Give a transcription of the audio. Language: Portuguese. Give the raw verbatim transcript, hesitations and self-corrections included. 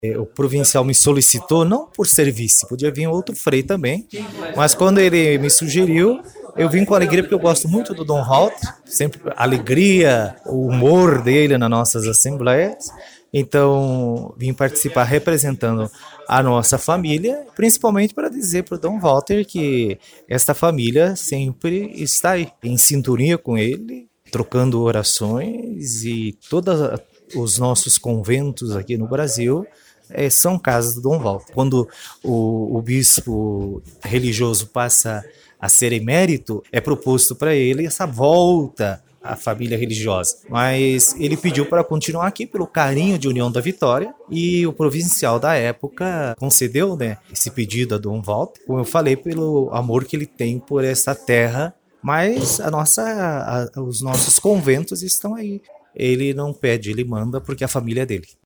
O provincial me solicitou, não por serviço, podia vir outro frei também, mas quando ele me sugeriu, eu vim com alegria porque eu gosto muito do Dom Walter, sempre a alegria, o humor dele nas nossas assembleias, então vim participar representando a nossa família, principalmente para dizer para o Dom Walter que esta família sempre está aí, em sintonia com ele, trocando orações e todos os nossos conventos aqui no Brasil é, são casas do Dom Walter. Quando o, o bispo religioso passa a ser emérito, é proposto para ele essa volta à família religiosa. Mas ele pediu para continuar aqui pelo carinho de União da Vitória e o provincial da época concedeu, né, esse pedido a Dom Walter, como eu falei, pelo amor que ele tem por essa terra, mas a nossa, a, os nossos conventos estão aí. Ele não pede, ele manda porque a família é dele.